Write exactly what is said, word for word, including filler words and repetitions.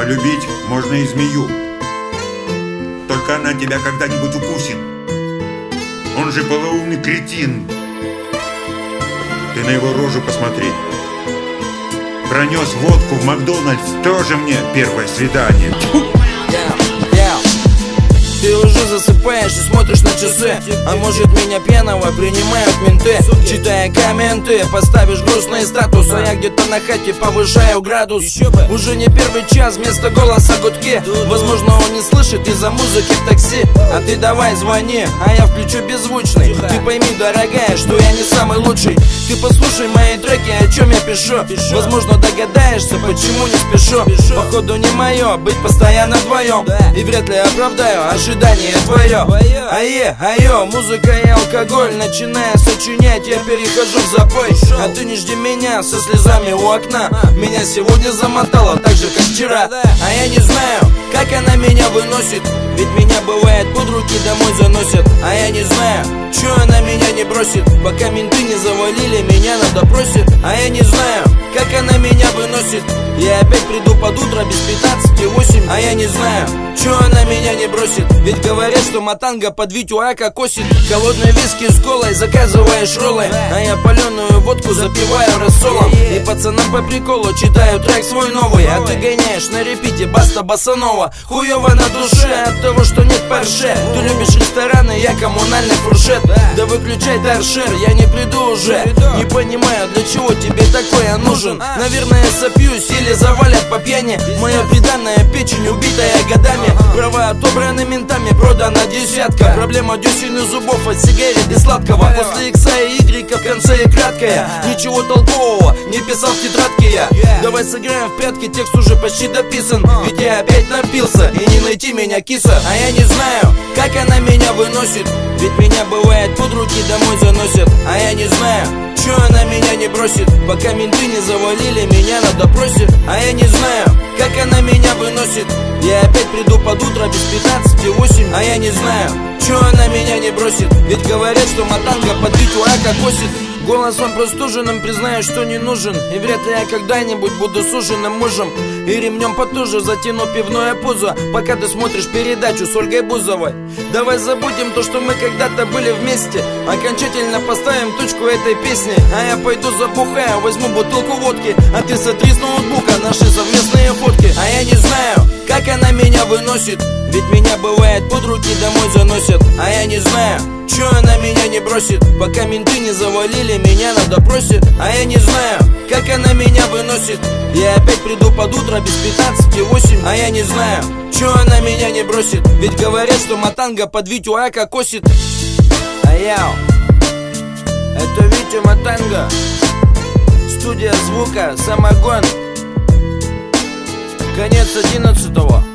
Полюбить можно и змею. Только она тебя когда-нибудь укусит. Он же полоумный кретин. Ты на его рожу посмотри. Пронес водку в Макдональдс. Тоже мне первое свидание. Ты уже засыпаешь и смотришь на часы. А может, меня пьяного принимают менты. Читая комменты, поставишь грустный статус. А я где-то на хате повышаю градус. Уже не первый час, вместо голоса гудки. Возможно, он не слышит из-за музыки в такси. А ты давай звони, а я включу беззвучный. Ты пойми, дорогая, что я не самый лучший. Ты послушай мои треки, о чем я пишу. Возможно, догадаешься, почему не спешу. Походу не мое, быть постоянно вдвоем. И вряд ли оправдаю ожидание твое. Ае, айо, музыка и алкоголь. Начиная сочинять, я перехожу в запой. А ты не жди меня со слезами у окна. Меня сегодня замотало так же, как вчера. А я не знаю, как она меня выносит. Ведь меня бывает под руки домой заносят. А я не знаю, чё она меня не бросит. Пока менты не завалили меня на допросе. А я не знаю, как она меня выносит. Я опять приду под утро без пятнадцати восемь. А я не знаю, чё она меня не бросит. Ведь говорят, что матанга под Витю Ака косит. Холодные виски с колой, заказываешь роллы. А я паленую водку запиваю рассолом. И пацанам по приколу читаю трек свой новый. А ты гоняешь на репите баста босанова. Хуёво на душе от того, что нет парше. Ты любишь рестораны, я коммунальный фуршет. Да выключай торшер, я не приду уже. Не понимаю, для чего тебе такое нужен. Наверное, сопьюсь или завалят по пьяни. Моя приданная печень, убитая годами. Права отобраны ментами, продана десятка. Проблема десен и зубов от сигарет и сладкого. После икса и игрека в конце и краткая. Ничего толкового не писал в тетрадке я. Давай сыграем в прятки, текст уже почти дописан. Ведь я опять напился, и не найти меня киса. А я не знаю, как она меня выносит. Ведь меня бывает под руки домой заносят. А я не знаю, чё она меня не бросит. Пока менты не завалили меня на допросе. А я не знаю, как она меня выносит. Я опять приду под утро без пятнадцати восемь. А я не знаю, чё она меня не бросит. Ведь говорят, что матанга под Витю Ака косит. Голосом простуженным признаюсь, что не нужен. И вряд ли я когда-нибудь буду суженым мужем. И ремнем потуже затяну пивное пузо. Пока ты смотришь передачу с Ольгой Бузовой. Давай забудем то, что мы когда-то были вместе. Окончательно поставим точку этой песни. А я пойду забухаю, возьму бутылку водки. А ты сотри с ноутбука наши совместные фотки. А я не знаю, как она меня выносит. Ведь меня бывает под руки домой заносят. А я не знаю, чё она меня не бросит. Пока менты не завалили меня на допросе. А я не знаю, как она меня выносит. Я опять приду под утро без пятнадцати восемь. А я не знаю, чё она меня не бросит. Ведь говорят, что матанга под Витю Ака косит. Аяу, это Витя Матанга. Студия звука, самогон. Конец одиннадцатого.